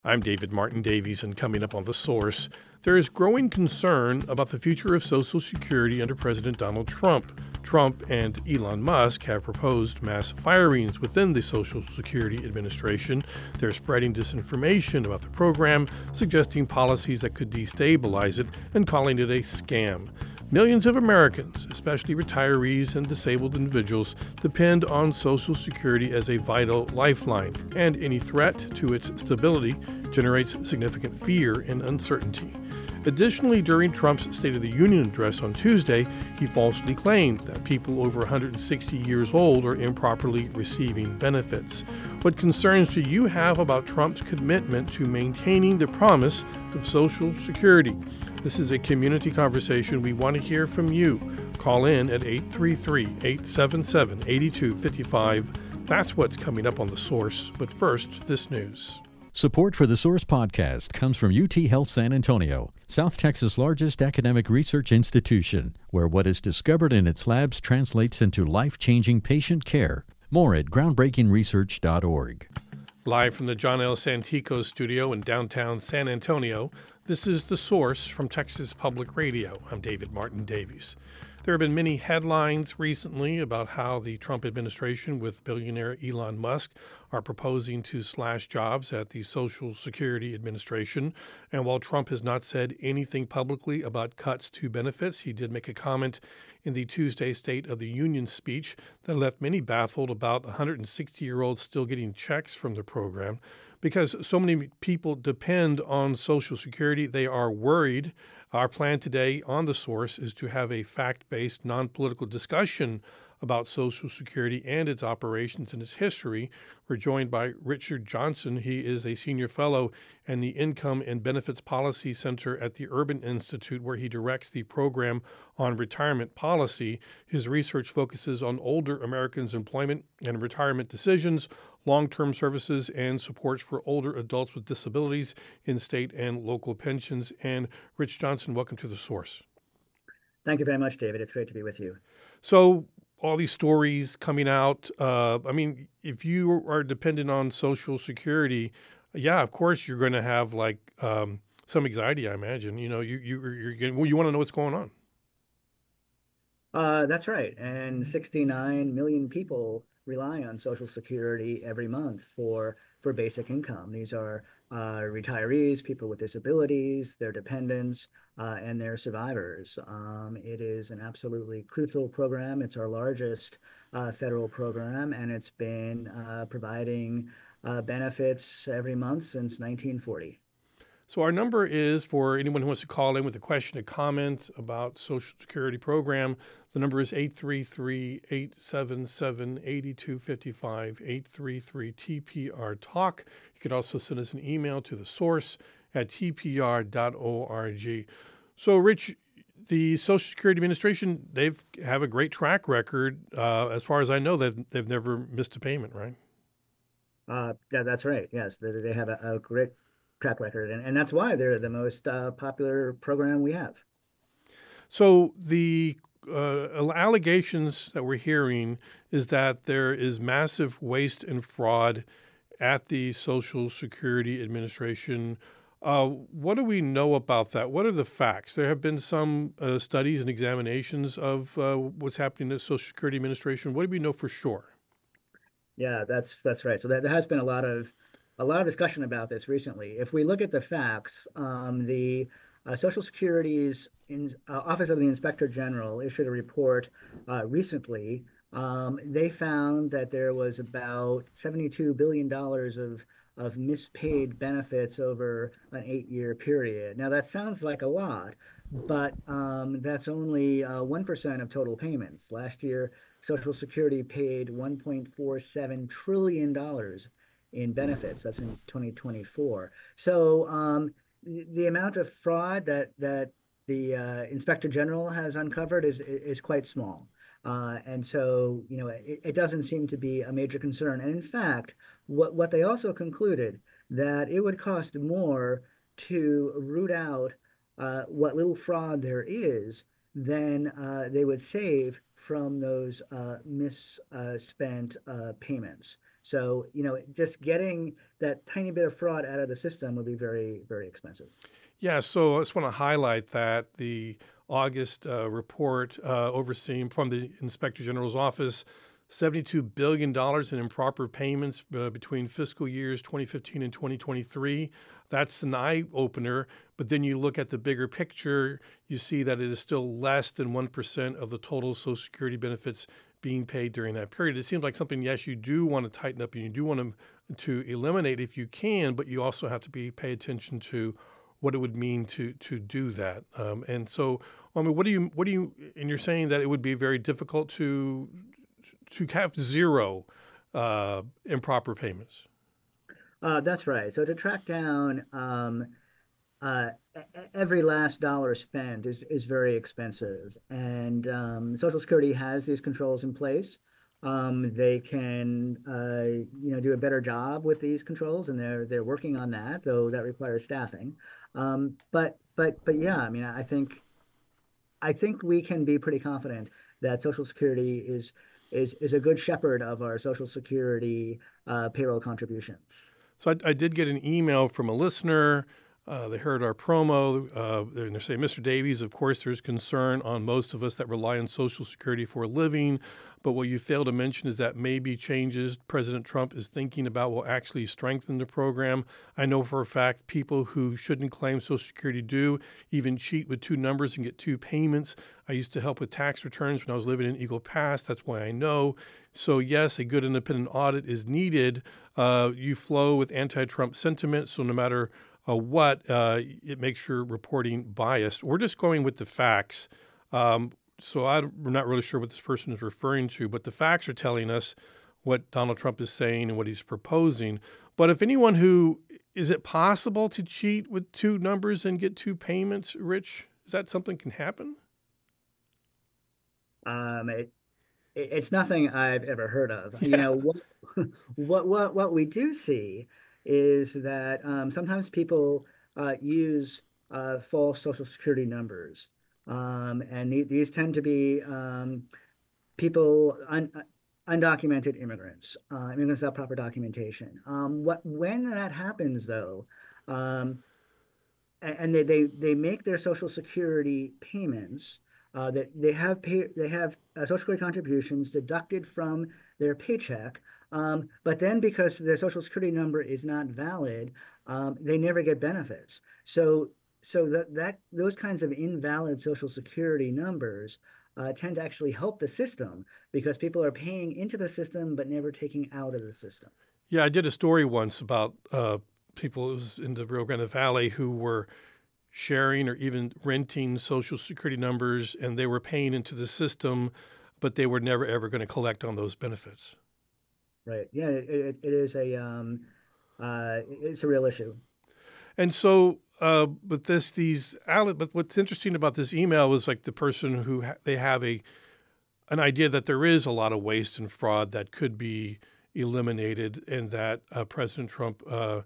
I'm David Martin Davies, and coming up on The Source, there is growing concern about the future of Social Security under President Donald Trump. Trump and Elon Musk have proposed mass firings within the Social Security Administration. They're spreading disinformation about the program, suggesting policies that could destabilize it, and calling it a scam. Millions of Americans, especially retirees and disabled individuals, depend on Social Security as a vital lifeline, and any threat to its stability generates significant fear and uncertainty. Additionally, during Trump's State of the Union address on Tuesday, he falsely claimed that people over 160 years old are improperly receiving benefits. What concerns do you have about Trump's commitment to maintaining the promise of Social Security? This is a community conversation. We want to hear from you. Call in at 833-877-8255. That's what's coming up on The Source. But first, this news. Support for the Source podcast comes from UT Health San Antonio, South Texas' largest academic research institution, where what is discovered in its labs translates into life-changing patient care. More at groundbreakingresearch.org. Live from the John L. Santico studio in downtown San Antonio, this is The Source from Texas Public Radio. I'm David Martin Davies. There have been many headlines recently about how the Trump administration with billionaire Elon Musk are proposing to slash jobs at the Social Security Administration. And while Trump has not said anything publicly about cuts to benefits, he did make a comment in the Tuesday State of the Union speech that left many baffled about 160-year-olds still getting checks from the program. Because so many people depend on Social Security, they are worried. Our plan today on The Source is to have a fact-based, non-political discussion about Social Security and its operations and its history. We're joined by Richard Johnson. He is a senior fellow in the Income and Benefits Policy Center at the Urban Institute, where he directs the program on retirement policy. His research focuses on older Americans' employment and retirement decisions, long-term services, and supports for older adults with disabilities in state and local pensions. And Rich Johnson, welcome to The Source. Thank you very much, David. It's great to be with you. So all these stories coming out, if you are dependent on Social Security, yeah, of course you're going to have some anxiety, I imagine. You know, you're getting, well, you want to know what's going on. That's right. And 69 million people rely on Social Security every month for basic income. These are retirees, people with disabilities, their dependents, and their survivors. It is an absolutely crucial program. It's our largest federal program, and it's been providing benefits every month since 1940. So our number is, for anyone who wants to call in with a question, a comment about Social Security program, the number is 833-877-8255, 833-TPR-TALK. You could also send us an email to thesource@tpr.org. So, Rich, the Social Security Administration, they have a great track record. As far as I know, they've never missed a payment, right? Yeah, that's right. Yes, they have a great track record, and that's why they're the most popular program we have. So the allegations that we're hearing is that there is massive waste and fraud at the Social Security Administration. What do we know about that? What are the facts? There have been some studies and examinations of what's happening at the Social Security Administration. What do we know for sure? Yeah, that's right. So there has been a lot of discussion about this recently. If we look at the facts, the Social Security's Office of the Inspector General issued a report recently. They found that there was about $72 billion of mispaid benefits over an 8-year period. Now, that sounds like a lot, but that's only 1% of total payments. Last year, Social Security paid $1.47 trillion in benefits. That's in 2024. So the amount of fraud that the Inspector General has uncovered is quite small. And so, it doesn't seem to be a major concern. And in fact, what they also concluded, that it would cost more to root out what little fraud there is than they would save from those misspent payments. So, just getting that tiny bit of fraud out of the system would be very, very expensive. Yeah, so I just want to highlight that the August report overseen from the Inspector General's office, $72 billion in improper payments between fiscal years 2015 and 2023. That's an eye opener. But then you look at the bigger picture, you see that it is still less than 1% of the total Social Security benefits being paid during that period. It seems like something, yes, you do want to tighten up and you do want to eliminate if you can, but you also have to pay attention to what it would mean to do that. And so, I mean, what do you, and you're saying that it would be very difficult to have zero improper payments. That's right. So to track down every last dollar spent is very expensive, and Social Security has these controls in place. They can do a better job with these controls, and they're working on that, though that requires staffing. But yeah, I mean, I think we can be pretty confident that Social Security is a good shepherd of our Social Security payroll contributions. So I did get an email from a listener. They heard our promo, and they're saying, Mr. Davies, of course, there's concern on most of us that rely on Social Security for a living. But what you fail to mention is that maybe changes President Trump is thinking about will actually strengthen the program. I know for a fact people who shouldn't claim Social Security do even cheat with two numbers and get two payments. I used to help with tax returns when I was living in Eagle Pass. That's why I know. So yes, a good independent audit is needed. You flow with anti-Trump sentiment, so no matter what, it makes your reporting biased. We're just going with the facts. So I'm not really sure what this person is referring to, but the facts are telling us what Donald Trump is saying and what he's proposing. But if anyone is it possible to cheat with two numbers and get two payments, Rich? Is that something can happen? It's nothing I've ever heard of. Yeah. What we do see is that sometimes people use false Social Security numbers. And these tend to be people, undocumented immigrants, immigrants without proper documentation. When that happens, though, and they make their Social Security payments, that they have Social Security contributions deducted from their paycheck, but then because their Social Security number is not valid, they never get benefits. So those kinds of invalid Social Security numbers tend to actually help the system because people are paying into the system but never taking out of the system. Yeah, I did a story once about people in the Rio Grande Valley who were sharing or even renting Social Security numbers, and they were paying into the system, but they were never ever going to collect on those benefits. Right. Yeah, it is it's a real issue. And so, but what's interesting about this email was like the person who they have an idea that there is a lot of waste and fraud that could be eliminated, and that President Trump,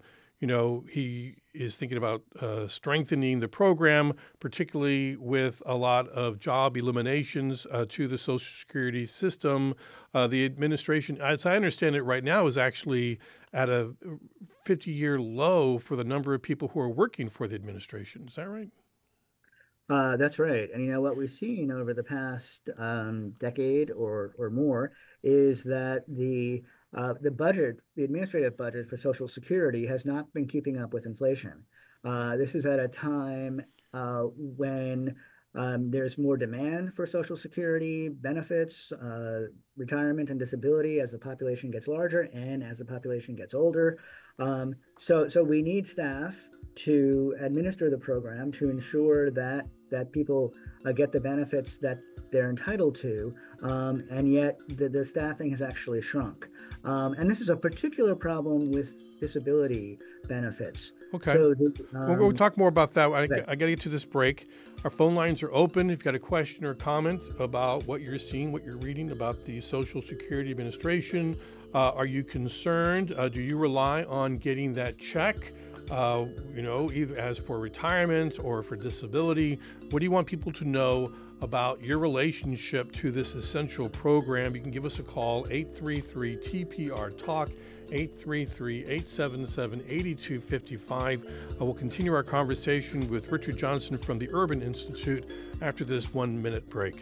he is thinking about strengthening the program, particularly with a lot of job eliminations to the Social Security system. The administration, as I understand it right now, is actually at a 50-year low for the number of people who are working for the administration. Is that right? That's right. And what we've seen over the past decade or more is that the budget, the administrative budget for Social Security has not been keeping up with inflation. This is at a time when there's more demand for Social Security benefits, retirement and disability as the population gets larger and as the population gets older. So we need staff to administer the program to ensure that people get the benefits that they're entitled to, and yet the staffing has actually shrunk. And this is a particular problem with disability benefits. Okay. So we'll talk more about that. I right. got to get to this break. Our phone lines are open. If you've got a question or comment about what you're seeing, what you're reading about the Social Security Administration, are you concerned? Do you rely on getting that check? Either as for retirement or for disability? What do you want people to know about your relationship to this essential program, you can give us a call, 833-TPR-TALK, 833-877-8255. We'll continue our conversation with Richard Johnson from the Urban Institute after this 1-minute break.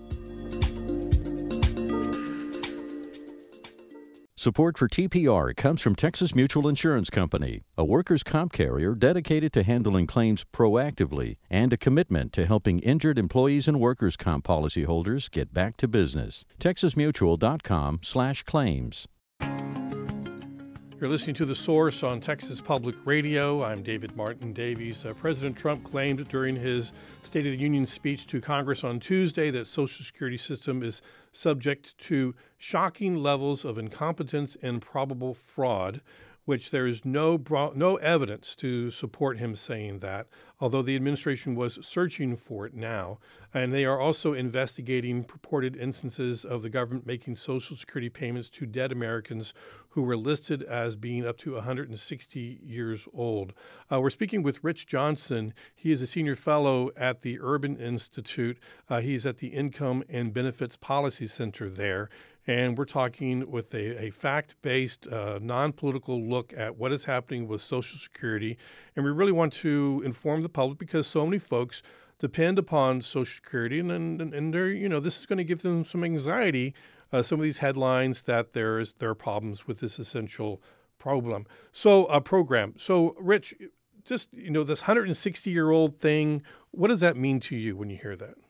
Support for TPR comes from Texas Mutual Insurance Company, a workers' comp carrier dedicated to handling claims proactively and a commitment to helping injured employees and workers' comp policyholders get back to business. TexasMutual.com/claims. You're listening to The Source on Texas Public Radio. I'm David Martin Davies. President Trump claimed during his State of the Union speech to Congress on Tuesday that Social Security system is subject to shocking levels of incompetence and probable fraud, which there is no evidence to support him saying that, although the administration was searching for it now. And they are also investigating purported instances of the government making Social Security payments to dead Americans who were listed as being up to 160 years old. We're speaking with Rich Johnson. He is a senior fellow at the Urban Institute. He's at the Income and Benefits Policy Center there. And we're talking with a fact-based, non-political look at what is happening with Social Security. And we really want to inform the public because so many folks depend upon Social Security, and they're, this is going to give them some anxiety. Some of these headlines that there are problems with this essential program. So, Rich, just this 160-year-old thing. What does that mean to you when you hear that?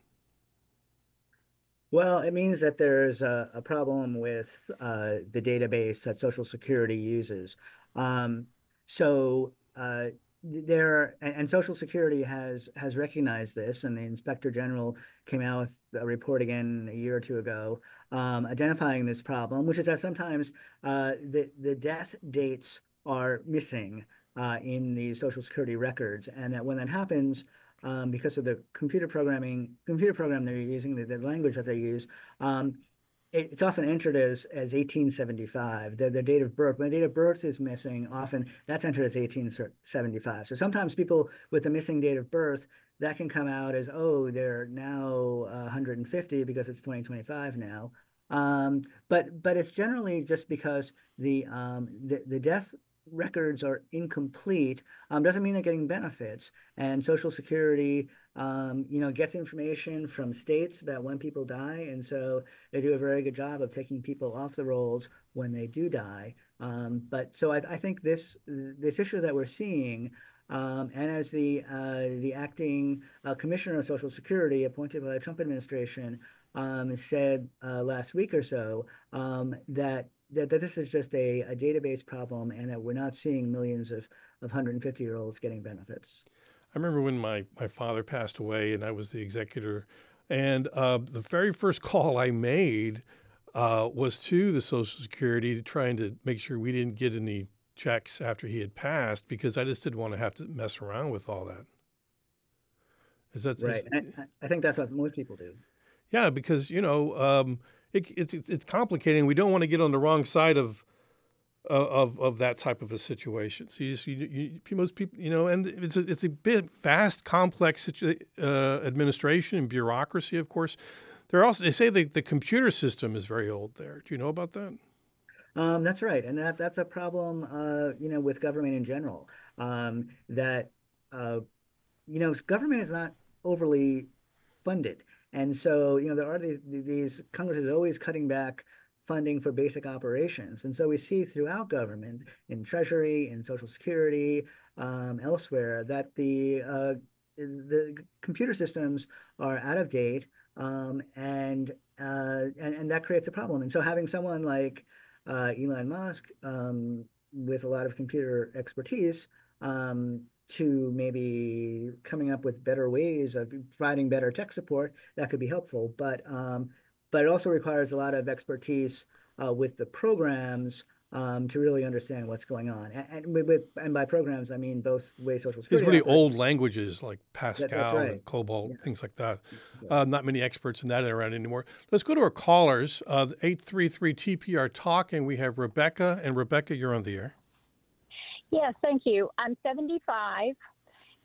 Well, it means that there's a problem with the database that Social Security uses. Social Security has recognized this, and the Inspector General came out with a report again a year or two ago, identifying this problem, which is that sometimes the death dates are missing in the Social Security records, and that when that happens, because of the computer program they're using, the language that they use, it's often entered as 1875. The date of birth. When the date of birth is missing, often that's entered as 1875. So sometimes people with a missing date of birth, that can come out as, they're now 150 because it's 2025 now. But it's generally just because the death records are incomplete. Doesn't mean they're getting benefits. And Social Security, gets information from states about when people die, and so they do a very good job of taking people off the rolls when they do die. I think this issue that we're seeing, and as the acting commissioner of Social Security appointed by the Trump administration said last week or so, that this is just a database problem, and that we're not seeing millions of 150-year-olds getting benefits. I remember when my father passed away and I was the executor, and the very first call I made was to the Social Security trying to make sure we didn't get any checks after he had passed, because I just didn't want to have to mess around with all that. Right? I think that's what most people do. Yeah, because it's complicating. We don't want to get on the wrong side of that type of a situation. So most people, and it's a bit vast, complex administration and bureaucracy. Of course, they say the computer system is very old there. Do you know about that? That's right, and that's a problem, with government in general. Government is not overly funded. And so, there are these Congress is always cutting back funding for basic operations. And so we see throughout government, in Treasury, in Social Security, elsewhere, that the computer systems are out of date, and that creates a problem. And so having someone like Elon Musk with a lot of computer expertise to maybe coming up with better ways of providing better tech support, that could be helpful. But it also requires a lot of expertise with the programs to really understand what's going on. And by programs, I mean both the way Social Security. These really old languages like Pascal right. and COBOL, Yeah. things like that. Not many experts in that around anymore. Let's go to our callers, 833-TPR-TALK, and we have Rebecca. And Rebecca, you're on the air. Yes, thank you. I'm 75,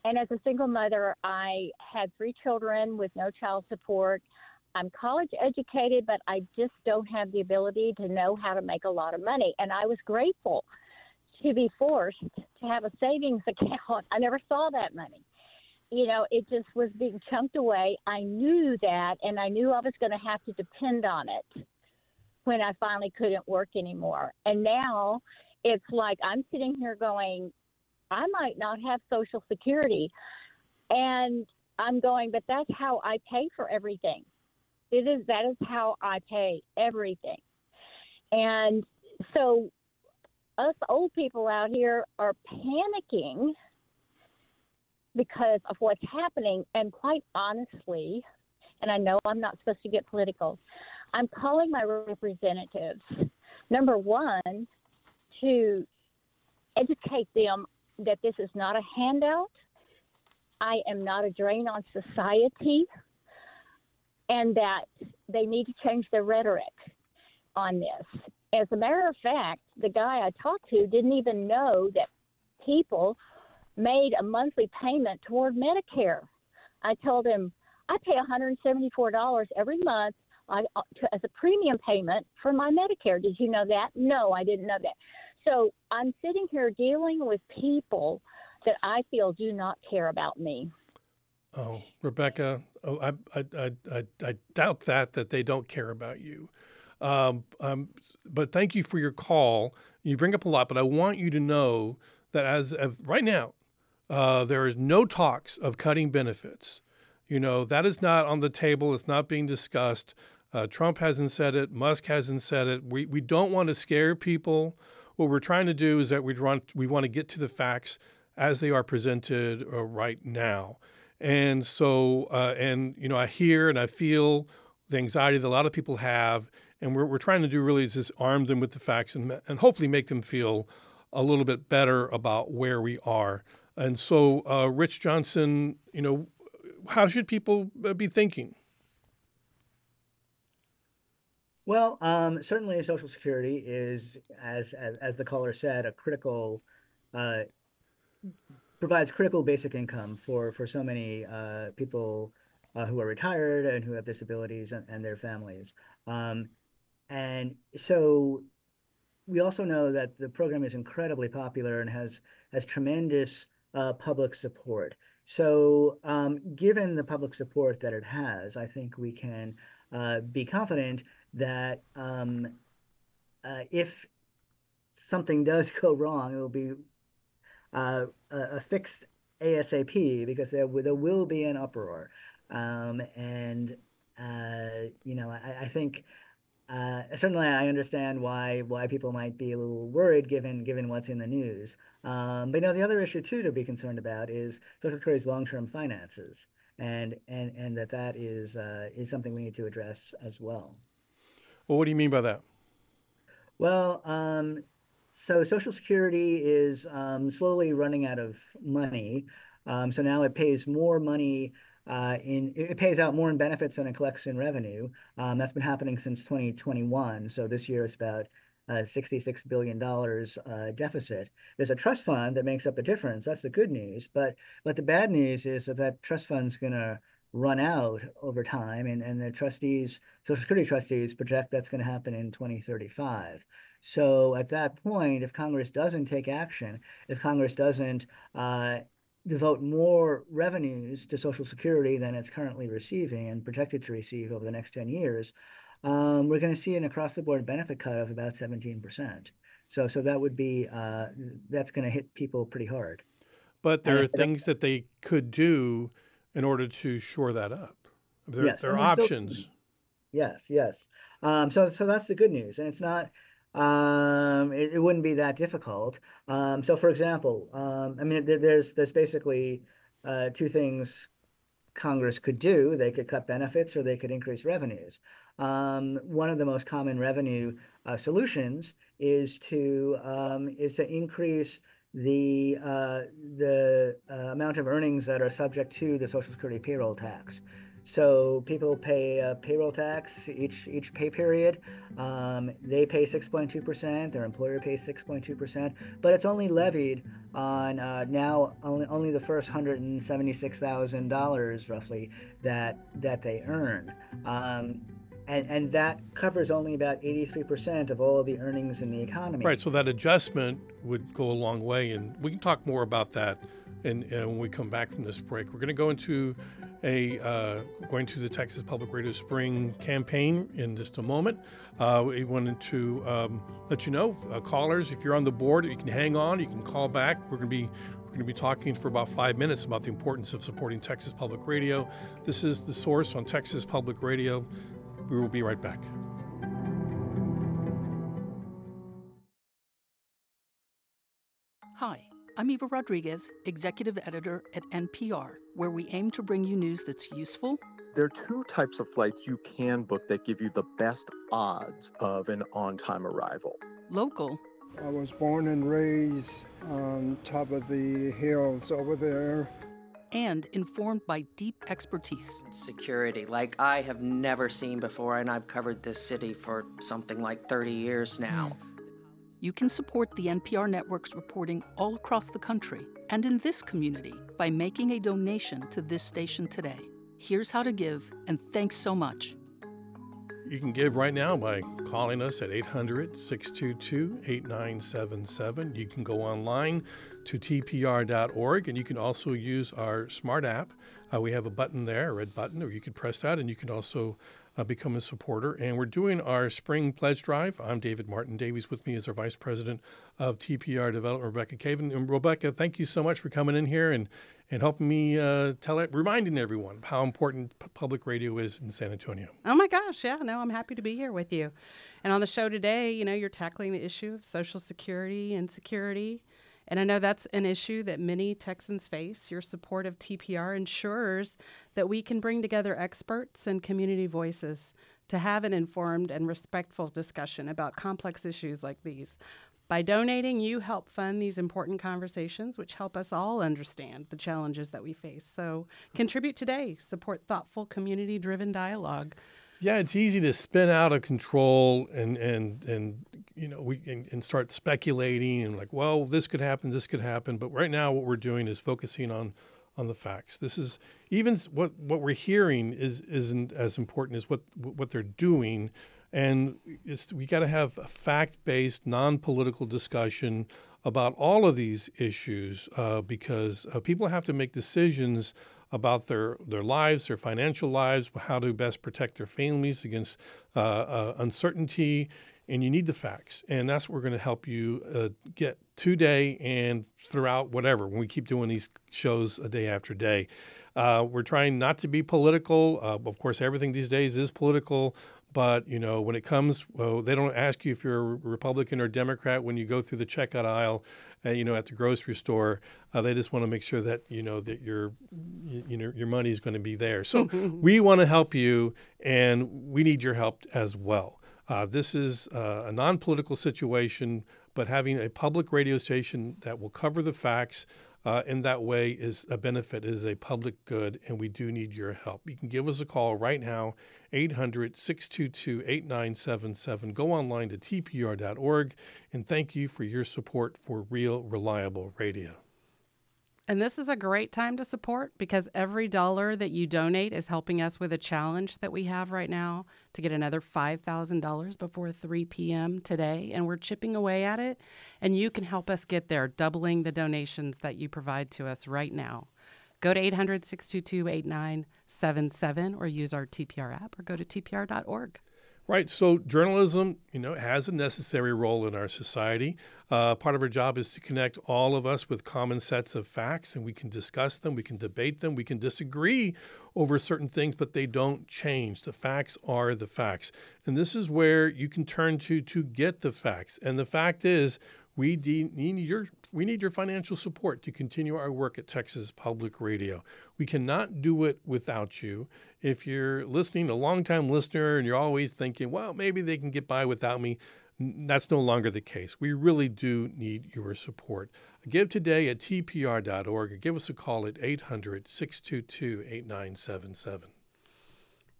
And as a single mother, I had 3 children with no child support. I'm college educated, but I just don't have the ability to know how to make a lot of money. And I was grateful to be forced to have a savings account. I never saw that money. It just was being chunked away. I knew that, and I knew I was going to have to depend on it when I finally couldn't work anymore. And now it's like I'm sitting here going, I might not have Social Security. And I'm going, but that's how I pay for everything. That is how I pay everything. And so us old people out here are panicking because of what's happening. And quite honestly, and I know I'm not supposed to get political, I'm calling my representatives, number one, to educate them that this is not a handout. I am not a drain on society, and that they need to change their rhetoric on this. As a matter of fact, the guy I talked to didn't even know that people made a monthly payment toward Medicare. I told him, I pay $174 every month as a premium payment for my Medicare. Did you know that? No, I didn't know that. So I'm sitting here dealing with people that I feel do not care about me. Oh, Rebecca, I doubt that they don't care about you. But thank you for your call. You bring up a lot, but I want you to know that as of right now, there is no talks of cutting benefits. That is not on the table. It's not being discussed. Trump hasn't said it. Musk hasn't said it. We don't want to scare people. What we're trying to do is that we want to get to the facts as they are presented right now. And so, I hear and I feel the anxiety that a lot of people have, and we're trying to do really is just arm them with the facts and hopefully make them feel a little bit better about where we are. And so, Rich Johnson, how should people be thinking? Well, certainly Social Security is, as the caller said, a critical, provides critical basic income for so many people who are retired and who have disabilities and their families. And so we also know that the program is incredibly popular and has tremendous public support. So given the public support that it has, I think we can be confident that if something does go wrong, it will be fixed ASAP, because there will be an uproar. I think certainly I understand why people might be a little worried given what's in the news. But the other issue too to be concerned about is Social Security's long-term finances, and that is something we need to address as well. Well, what do you mean by that? Well, so Social Security is slowly running out of money. So now it pays more money it pays out more in benefits than it collects in revenue. That's been happening since 2021. So this year it's about $66 billion deficit. There's a trust fund that makes up the difference. That's the good news. But the bad news is that trust fund's going to run out over time, and the trustees, Social Security trustees, project that's going to happen in 2035. So at that point, if Congress doesn't take action, if Congress doesn't devote more revenues to Social Security than it's currently receiving and projected to receive over the next 10 years, we're going to see an across-the-board benefit cut of about 17%. So that would be that's going to hit people pretty hard. But there are things that they could do in order to shore that up. There are options. Yes. So that's the good news, and it's not. It wouldn't be that difficult. So, for example, there's basically two things Congress could do. They could cut benefits, or they could increase revenues. One of the most common revenue solutions is to increase the amount of earnings that are subject to the Social Security payroll tax. So people pay payroll tax each pay period. They pay 6.2%. Their employer pays 6.2%, but it's only levied on now only the first $176,000 roughly that they earn. And that covers only about 83% of all of the earnings in the economy. Right. So that adjustment would go a long way, and we can talk more about that. And when we come back from this break, we're going to go into going to the Texas Public Radio Spring campaign in just a moment. We wanted to let you know, callers, if you're on the board, you can hang on. You can call back. We're going to be talking for about 5 minutes about the importance of supporting Texas Public Radio. This is The Source on Texas Public Radio. We will be right back. Hi, I'm Eva Rodriguez, Executive Editor at NPR, where we aim to bring you news that's useful. There are two types of flights you can book that give you the best odds of an on-time arrival. Local. I was born and raised on top of the hills over there. And informed by deep expertise. Security, like I have never seen before, and I've covered this city for something like 30 years now. You can support the NPR network's reporting all across the country and in this community by making a donation to this station today. Here's how to give, and thanks so much. You can give right now by calling us at 800-622-8977. You can go online to tpr.org, and you can also use our smart app. We have a button there, a red button, or you can press that, and you can also become a supporter. And we're doing our spring pledge drive. I'm David Martin Davies. With me is our Vice President of TPR Development, Rebecca Caven. And Rebecca, thank you so much for coming in here and helping me reminding everyone how important public radio is in San Antonio. Oh my gosh, yeah, no, I'm happy to be here with you. And on the show today, you're tackling the issue of Social Security and security. And I know that's an issue that many Texans face. Your support of TPR ensures that we can bring together experts and community voices to have an informed and respectful discussion about complex issues like these. By donating, you help fund these important conversations, which help us all understand the challenges that we face. So contribute today. Support thoughtful, community-driven dialogue. Yeah, it's easy to spin out of control and start speculating and like, well, this could happen. But right now, what we're doing is focusing on the facts. This is even what we're hearing isn't as important as what they're doing, and we got to have a fact-based, non-political discussion about all of these issues because people have to make decisions about their lives, their financial lives, how to best protect their families against uncertainty, and you need the facts. And that's what we're going to help you get today and throughout whatever, when we keep doing these shows a day after day. We're trying not to be political. Of course, everything these days is political. But, when it comes, they don't ask you if you're a Republican or Democrat when you go through the checkout aisle, at the grocery store. They just want to make sure that, that your money is going to be there. So we want to help you, and we need your help as well. This is a non-political situation, but having a public radio station that will cover the facts in that way is a benefit, is a public good, and we do need your help. You can give us a call right now, 800-622-8977. Go online to tpr.org, and thank you for your support for real, reliable radio. And this is a great time to support because every dollar that you donate is helping us with a challenge that we have right now to get another $5,000 before 3 p.m. today. And we're chipping away at it. And you can help us get there, doubling the donations that you provide to us right now. Go to 800-622-8977 or use our TPR app or go to tpr.org. Right. So journalism, has a necessary role in our society. Part of our job is to connect all of us with common sets of facts, and we can discuss them, we can debate them, we can disagree over certain things, but they don't change. The facts are the facts. And this is where you can turn to get the facts. And the fact is, we need your financial support to continue our work at Texas Public Radio. We cannot do it without you. If you're listening, a longtime listener, and you're always thinking, well, maybe they can get by without me, that's no longer the case. We really do need your support. Give today at tpr.org or give us a call at 800-622-8977.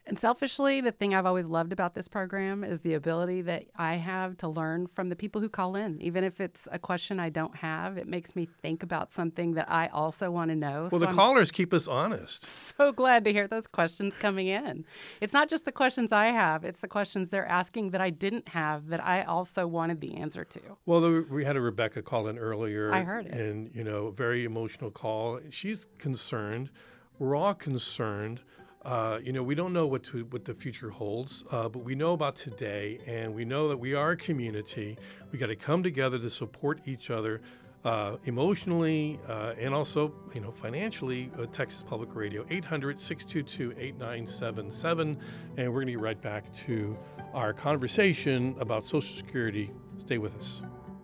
And selfishly, the thing I've always loved about this program is the ability that I have to learn from the people who call in. Even if it's a question I don't have, it makes me think about something that I also want to know. Well, so the callers keep us honest. So glad to hear those questions coming in. It's not just the questions I have, it's the questions they're asking that I didn't have that I also wanted the answer to. Well, we had a Rebecca call in earlier. I heard it. And, very emotional call. She's concerned. We're all concerned. We don't know what the future holds, but we know about today, and we know that we are a community. We got to come together to support each other emotionally and also, financially. Texas Public Radio, 800-622-8977, and we're going to get right back to our conversation about Social Security. Stay with us.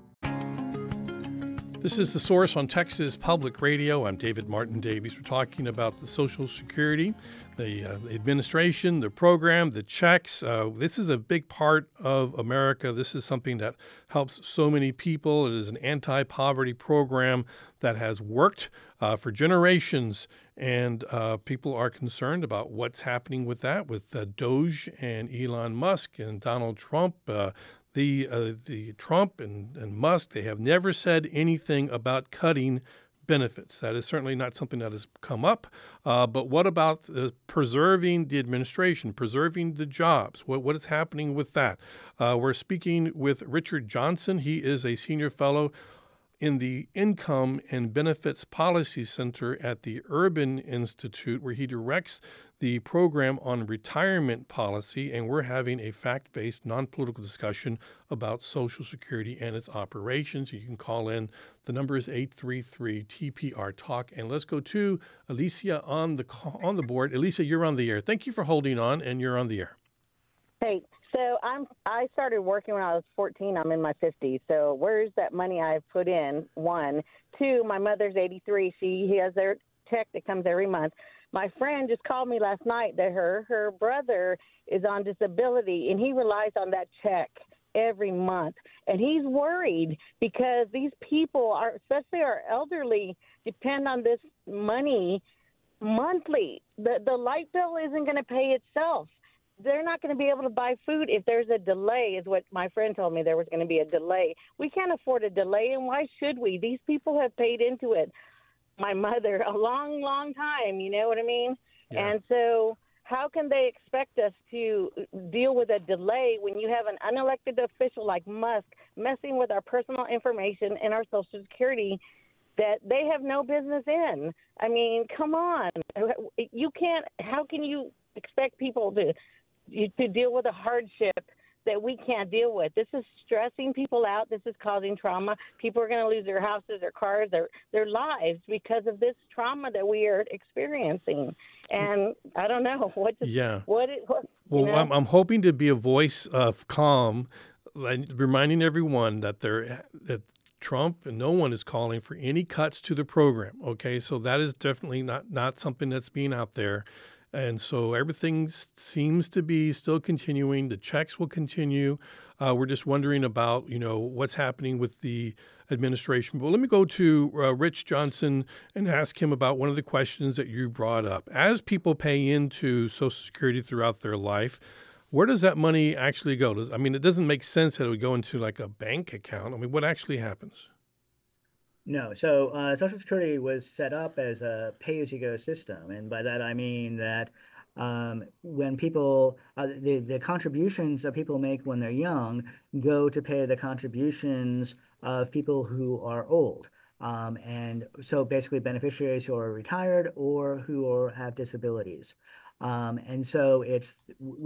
This is The Source on Texas Public Radio. I'm David Martin Davies. We're talking about the Social Security, the administration, the program, the checks. This is a big part of America. This is something that helps so many people. It is an anti-poverty program that has worked for generations, and people are concerned about what's happening with that, with Doge and Elon Musk and Donald Trump. The Trump and Musk, they have never said anything about cutting benefits. That is certainly not something that has come up. But what about preserving the administration, preserving the jobs? What is happening with that? We're speaking with Richard Johnson. He is a senior fellow in the Income and Benefits Policy Center at the Urban Institute, where he directs the program on retirement policy, and we're having a fact-based, non-political discussion about Social Security and its operations. You can call in. The number is 833-TPR-TALK. And let's go to Alicia on the board. Alicia, you're on the air. Thank you for holding on, and you're on the air. Hey, so I started working when I was 14. I'm in my 50s. So where's that money I've put in? One. Two, my mother's 83. She has their check that comes every month. My friend just called me last night that her brother is on disability, and he relies on that check every month. And he's worried because these people, especially our elderly, depend on this money monthly. The light bill isn't going to pay itself. They're not going to be able to buy food if there's a delay, is what my friend told me. There was going to be a delay. We can't afford a delay, and why should we? These people have paid into it. My mother, a long, long time, you know what I mean? Yeah. And so how can they expect us to deal with a delay when you have an unelected official like Musk messing with our personal information and our Social Security that they have no business in? I mean, come on. You can't – how can you expect people to deal with a hardship that we can't deal with? This is stressing people out. This is causing trauma. People are going to lose their houses, their cars, their lives because of this trauma that we are experiencing. And I don't know what. I'm hoping to be a voice of calm, reminding everyone that Trump and no one is calling for any cuts to the program. Okay, so that is definitely not something that's being out there. And so everything seems to be still continuing. The checks will continue. We're just wondering about, what's happening with the administration. But let me go to Rich Johnson and ask him about one of the questions that you brought up. As people pay into Social Security throughout their life, where does that money actually go? It doesn't make sense that it would go into like a bank account. What actually happens? No. So Social Security was set up as a pay-as-you-go system. And by that, I mean that when people, the contributions that people make when they're young go to pay the contributions of people who are old. And so basically beneficiaries who are retired or who have disabilities. And so it's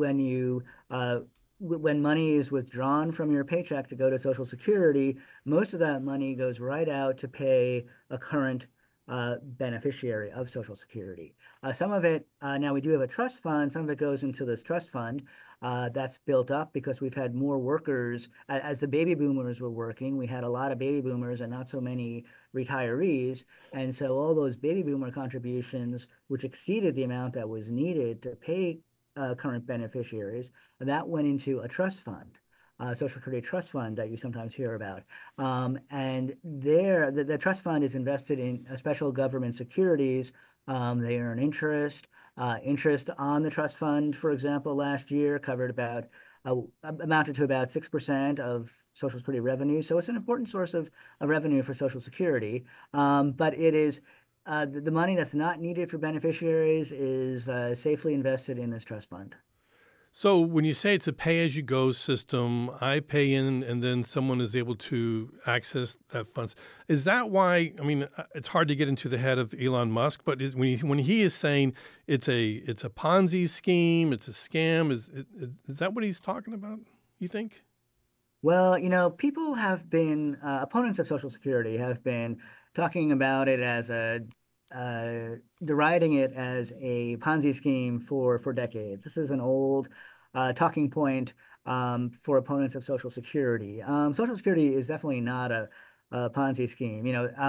when money is withdrawn from your paycheck to go to Social Security, most of that money goes right out to pay a current beneficiary of Social Security. Some of it, now we do have a trust fund, some of it goes into this trust fund that's built up because we've had more workers. As the baby boomers were working, we had a lot of baby boomers and not so many retirees. And so all those baby boomer contributions, which exceeded the amount that was needed to pay current beneficiaries, that went into a trust fund, Social Security trust fund that you sometimes hear about. And there, the trust fund is invested in special government securities. They earn interest. Interest on the trust fund, for example, last year covered amounted to about 6% of Social Security revenue. So it's an important source of revenue for Social Security. But it is the money that's not needed for beneficiaries is safely invested in this trust fund. So when you say it's a pay-as-you-go system, I pay in and then someone is able to access that funds. Is that why, I mean, it's hard to get into the head of Elon Musk, but when he is saying it's a Ponzi scheme, it's a scam, is that what he's talking about, you think? Well, people have been, opponents of Social Security have been talking about it as deriding it as a Ponzi scheme for decades. This is an old talking point for opponents of Social Security. Social Security is definitely not a Ponzi scheme.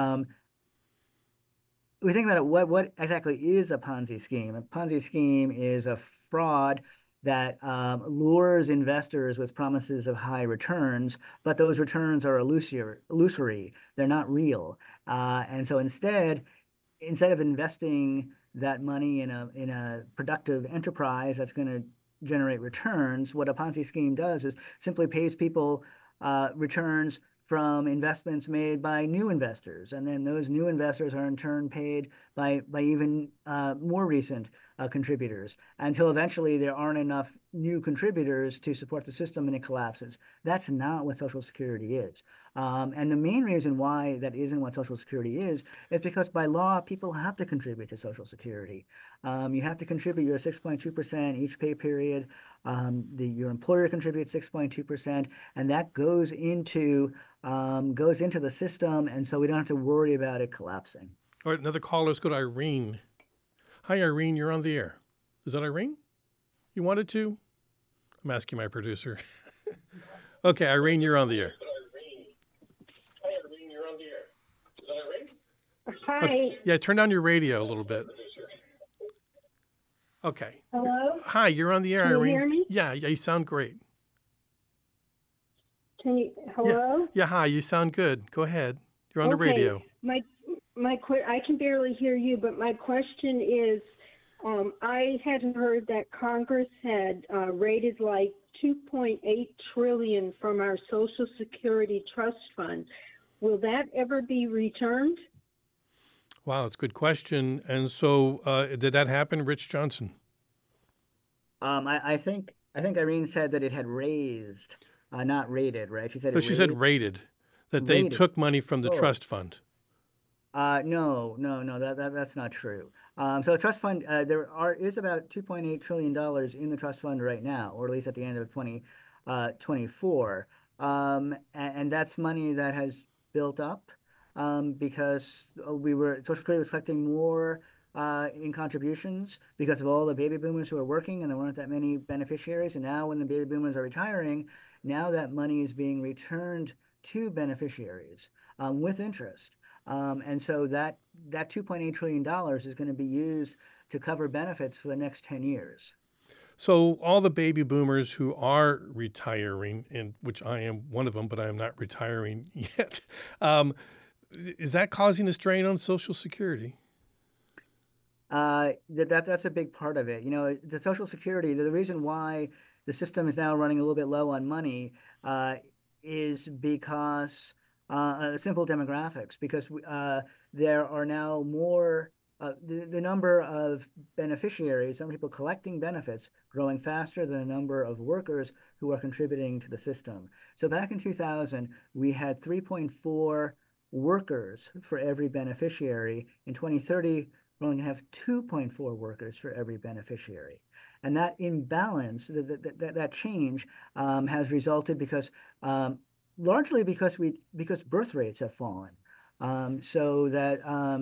We think about it, what exactly is a Ponzi scheme? A Ponzi scheme is a fraud that lures investors with promises of high returns, but those returns are illusory. They're not real. And so instead of investing that money in a productive enterprise that's going to generate returns, what a Ponzi scheme does is simply pays people returns from investments made by new investors, and then those new investors are in turn paid by even more recent contributors, until eventually there aren't enough new contributors to support the system and it collapses. That's not what Social Security is. And the main reason why that isn't what Social Security is because by law, people have to contribute to Social Security. You have to contribute your 6.2% each pay period. Your employer contributes 6.2%, and that goes into the system, and so we don't have to worry about it collapsing. All right, another caller. Let's go to Irene. Hi, Irene. You're on the air. Is that Irene? You wanted to? I'm asking my producer. Okay, Irene, you're on the air. Hi. Okay. Yeah, turn down your radio a little bit. Okay. Hello? Hi, you're on the air, Can Irene. you hear me? Yeah, you sound great. Hello? Yeah, hi, you sound good. Go ahead. You're on the radio. I can barely hear you, but my question is, I had heard that Congress had raided like $2.8 trillion from our Social Security Trust Fund. Will that ever be returned? Wow, that's a good question. And so, did that happen, Rich Johnson? I think Irene said that it had raised, not raided, right? She said No, she said raided. That they took money from the trust fund. No, that's not true. So a trust fund, is about $2.8 trillion in the trust fund right now, or at least at the end of 2024. And that's money that has built up because Social Security was collecting more in contributions because of all the baby boomers who are working, and there weren't that many beneficiaries. And now when the baby boomers are retiring, now that money is being returned to beneficiaries with interest. And so that $2.8 trillion is going to be used to cover benefits for the next 10 years. So all the baby boomers who are retiring, and which I am one of them, but I am not retiring yet, is that causing a strain on Social Security? That's a big part of it. The Social Security, the reason why the system is now running a little bit low on money is because simple demographics, because there are now more, the number of beneficiaries, some people collecting benefits, growing faster than the number of workers who are contributing to the system. So back in 2000, we had 3.4 workers for every beneficiary. In 2030, we're only going to have 2.4 workers for every beneficiary. And that imbalance, that change has resulted largely because birth rates have fallen, so that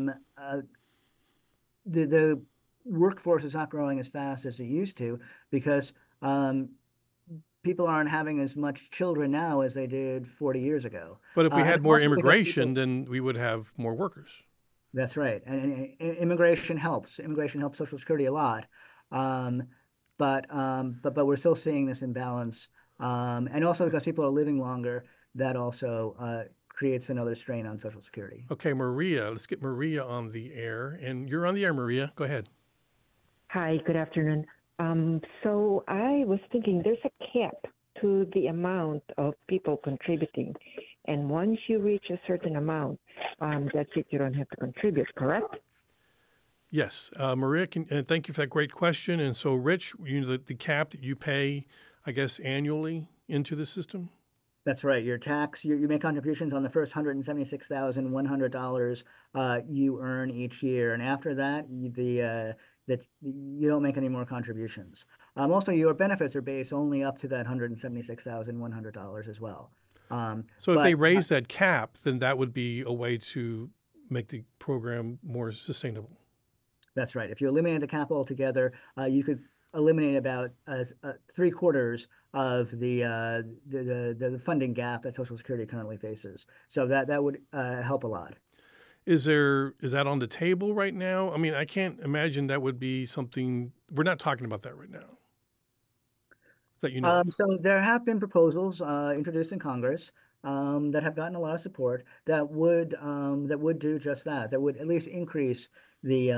the workforce is not growing as fast as it used to, because people aren't having as much children now as they did 40 years ago. But if we had more immigration, then we would have more workers. That's right, and immigration helps. Immigration helps Social Security a lot, but we're still seeing this imbalance, and also because people are living longer. That also creates another strain on Social Security. Okay, Maria, let's get Maria on the air. And you're on the air, Maria. Go ahead. Hi, good afternoon. So I was thinking there's a cap to the amount of people contributing. And once you reach a certain amount, that's it, you don't have to contribute, correct? Yes. Maria, and thank you for that great question. And so, Rich, the cap that you pay, I guess, annually into the system? That's right. Your tax, you make contributions on the first $176,100 you earn each year, and after that, that you don't make any more contributions. Also, your benefits are based only up to that $176,100 as well. So if they raise that cap, then that would be a way to make the program more sustainable. That's right. If you eliminate the cap altogether, you could eliminate about 3/4 of the funding gap that Social Security currently faces. So that would help a lot. Is that on the table right now? I mean, I can't imagine that would be something. We're not talking about that right now. That you know. So there have been proposals introduced in Congress that have gotten a lot of support that would do just that. That would at least increase the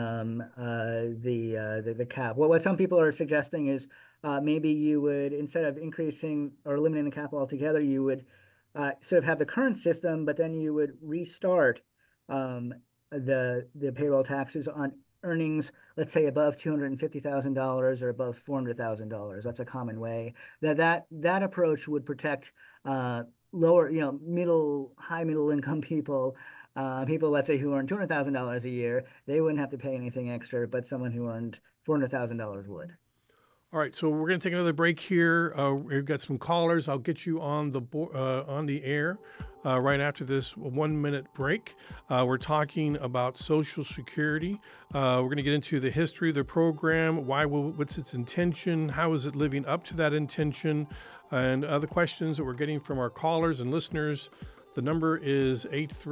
cap. Well, what some people are suggesting is maybe you would, instead of increasing or eliminating the cap altogether, you would sort of have the current system, but then you would restart the payroll taxes on earnings, let's say above $250,000 or above $400,000. That's a common way. That approach would protect lower, high middle income people. People, let's say, who earn $200,000 a year, they wouldn't have to pay anything extra, but someone who earned $400,000 would. All right, so we're going to take another break here. We've got some callers. I'll get you on the air right after this 1-minute break. We're talking about Social Security. We're going to get into the history of the program, what's its intention, how is it living up to that intention, and other questions that we're getting from our callers and listeners. The number is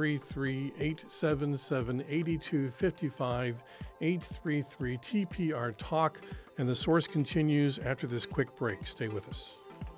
833-877-8255, 833-TPR-TALK, and the source continues after this quick break. Stay with us.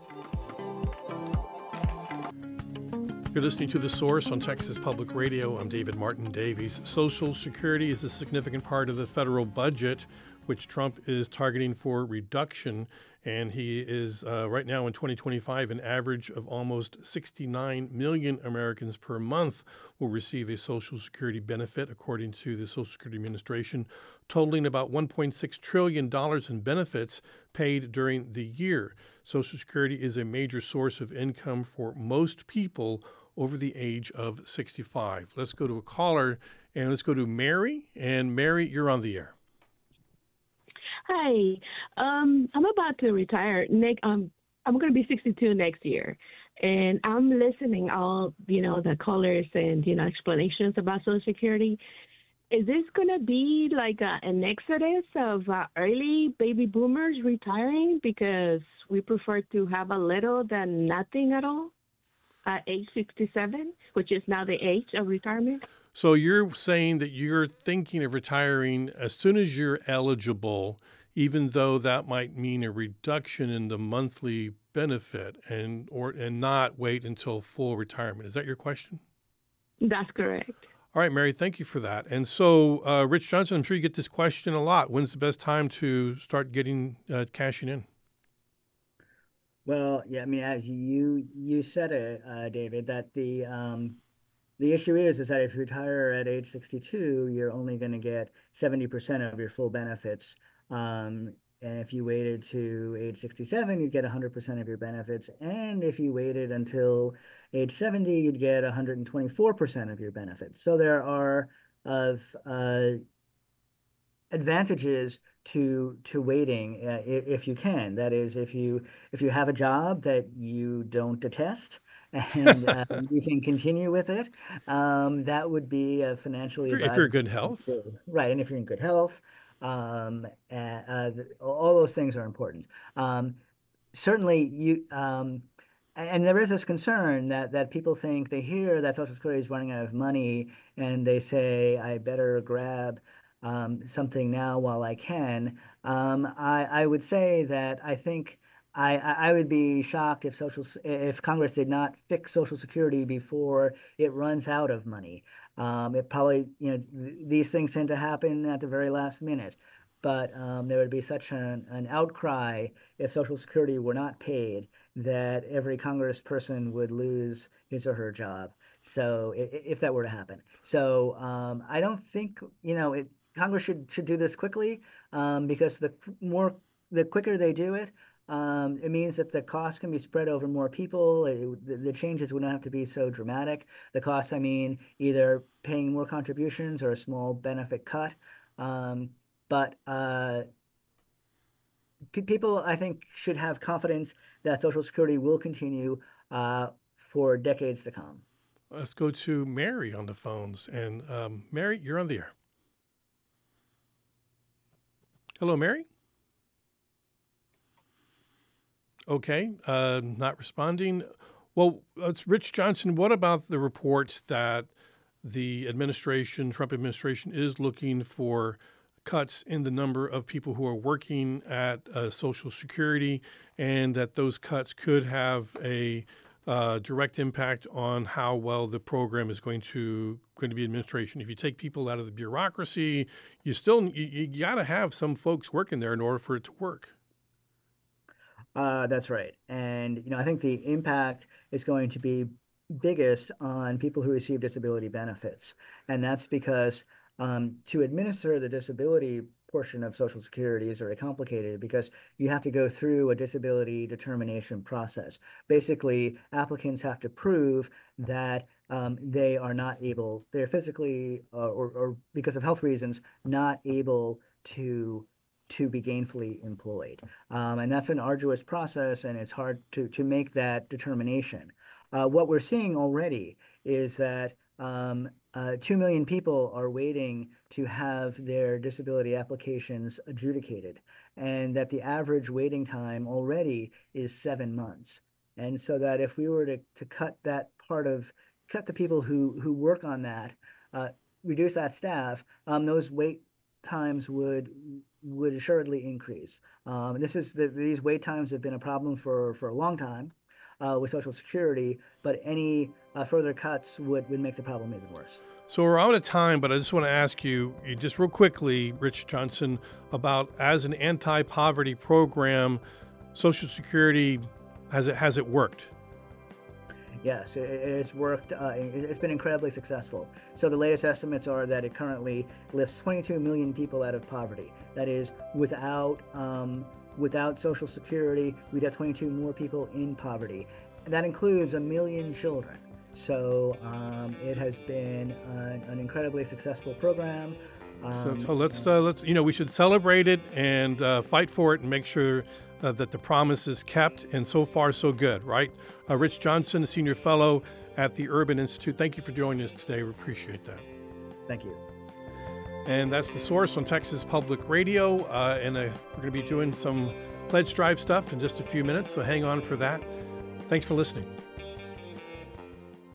You're listening to The Source on Texas Public Radio. I'm David Martin Davies. Social Security is a significant part of the federal budget, which Trump is targeting for reduction. And he is right now in 2025, an average of almost 69 million Americans per month will receive a Social Security benefit, according to the Social Security Administration, totaling about $1.6 trillion in benefits paid during the year. Social Security is a major source of income for most people over the age of 65. Let's go to a caller, and let's go to Mary. And Mary, you're on the air. Hi, I'm about to retire. I'm going to be 62 next year, and I'm listening all the callers and explanations about Social Security. Is this going to be like an exodus of early baby boomers retiring because we prefer to have a little than nothing at all at age 67, which is now the age of retirement? So you're saying that you're thinking of retiring as soon as you're eligible, even though that might mean a reduction in the monthly benefit and not wait until full retirement. Is that your question? That's correct. All right, Mary, thank you for that. And so, Rich Johnson, I'm sure you get this question a lot. When's the best time to start getting cashing in? Well, yeah, I mean, as you said it, David, that the issue is that if you retire at age 62, you're only going to get 70% of your full benefits. And if you waited to age 67, you'd get 100% of your benefits. And if you waited until age 70, you'd get 124% of your benefits. So there are advantages to waiting if you can. That is, if you have a job that you don't detest and you can continue with it, that would be financially if you're in good health, right? And if you're in good health. All those things are important. Certainly, and there is this concern that people think they hear that Social Security is running out of money, and they say, "I better grab something now while I can." I would say that I think I would be shocked if Congress did not fix Social Security before it runs out of money. It probably, these things tend to happen at the very last minute. but there would be such an outcry if Social Security were not paid that every congressperson would lose his or her job. So if that were to happen. So I don't think, Congress should do this quickly because the quicker they do it, it means that the cost can be spread over more people. The changes would not have to be so dramatic. The costs, I mean, either paying more contributions or a small benefit cut. But people, I think, should have confidence that Social Security will continue for decades to come. Let's go to Mary on the phones. And Mary, you're on the air. Hello, Mary. Okay, not responding. Well, it's Rich Johnson. What about the reports that the Trump administration is looking for cuts in the number of people who are working at Social Security, and that those cuts could have a direct impact on how well the program is going to be administration? If you take people out of the bureaucracy, you got to have some folks working there in order for it to work. That's right. And, I think the impact is going to be biggest on people who receive disability benefits. And that's because to administer the disability portion of Social Security is very complicated because you have to go through a disability determination process. Basically, applicants have to prove that they are not able, they're physically or because of health reasons, not able to be gainfully employed. And that's an arduous process, and it's hard to make that determination. What we're seeing already is that 2 million people are waiting to have their disability applications adjudicated, and that the average waiting time already is 7 months. And so that if we were to cut the people who work on that, reduce that staff, those wait times would assuredly increase. These wait times have been a problem for a long time with Social Security, but any further cuts would make the problem even worse. So we're out of time, but I just want to ask you just real quickly, Rich Johnson, about as an anti-poverty program, Social Security, has it worked? Yes, it's worked. It's been incredibly successful. So the latest estimates are that it currently lifts 22 million people out of poverty. That is, without Social Security, we'd have 22 more people in poverty. And that includes 1 million children. So it has been an incredibly successful program. So let's we should celebrate it and fight for it and make sure that the promise is kept. And so far, so good, right? Rich Johnson, a senior fellow at the Urban Institute. Thank you for joining us today. We appreciate that. Thank you. And that's The Source on Texas Public Radio. And we're going to be doing some pledge drive stuff in just a few minutes, so hang on for that. Thanks for listening.